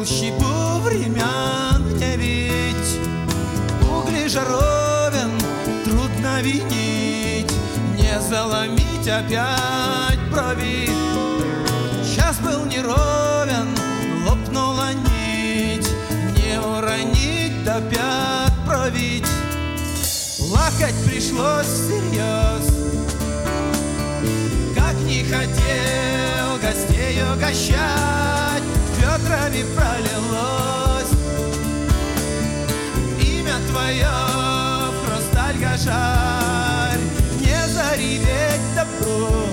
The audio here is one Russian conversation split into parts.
щепу времен не видеть. Угли жаровен трудно винить, не заломить опять брови. Час был неровен, лопнула нить, не уронить до пят провить. Плакать пришлось всерьез, как не хотел гостей угощать, ведрами пролилось имя твое в хрусталь гашарь. Не зареветь добру,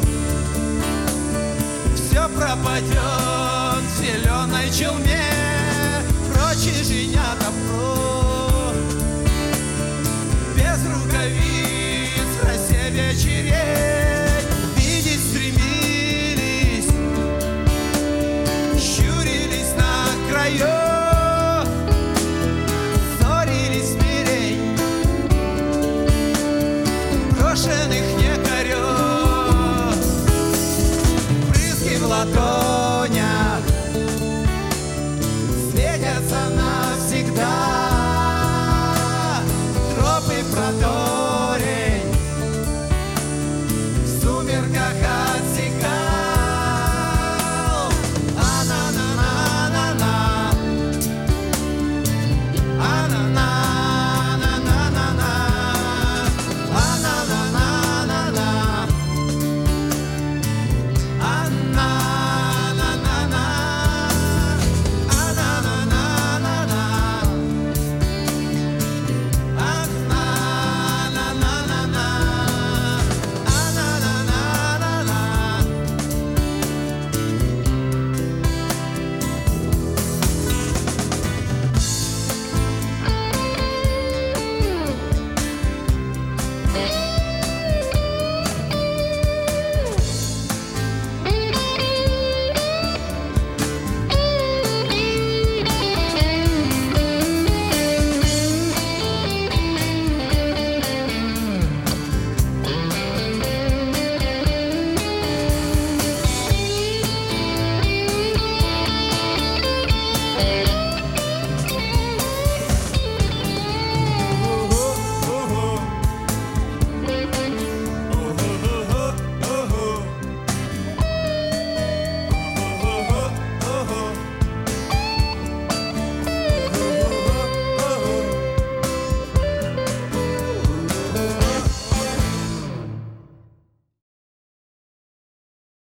все пропадет в зеленой челме, прочь и женя добро. Без рукавиц в росе вечерей видеть стремились,